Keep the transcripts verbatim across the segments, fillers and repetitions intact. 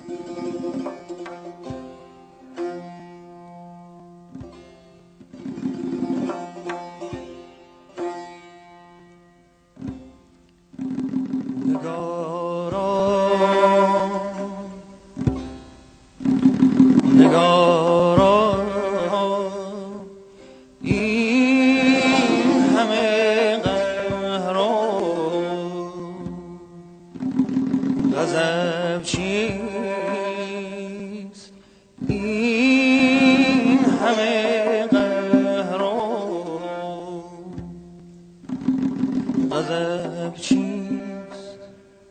غضب چیست این همه قهر و غضب چیست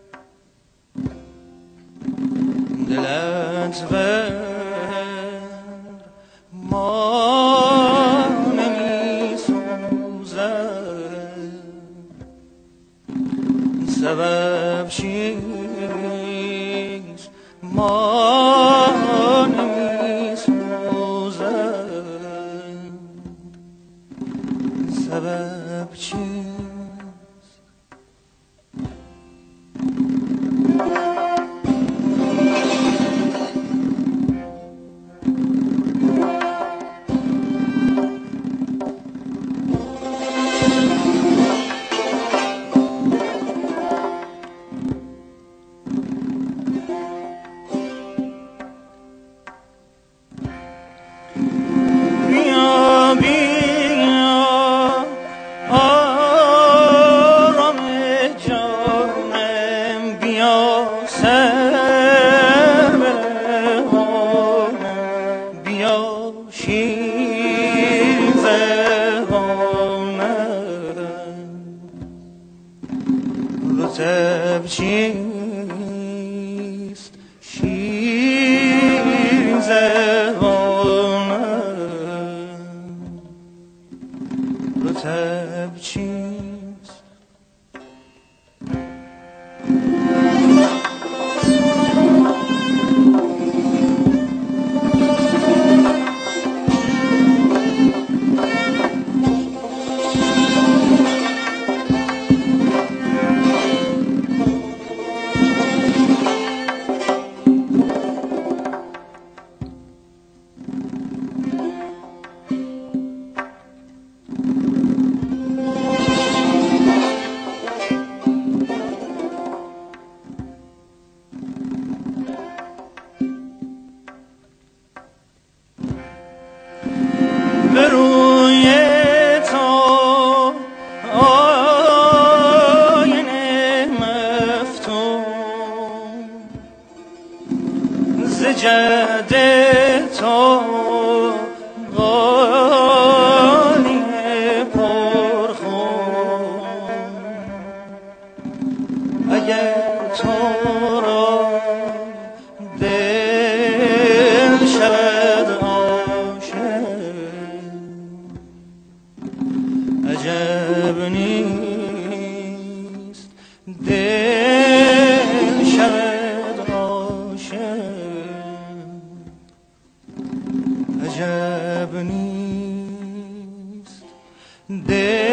دلت بر ما نمی سوزد سبب چیست ما نمی سوزد سبب چیست رطب چیست شیرین زبانم رطب چیست به روی تو آینه مفتون ز جد تو غالی پرخون اگر تو را دل شود عجب نیست دل شود عاشق عجب نیست دل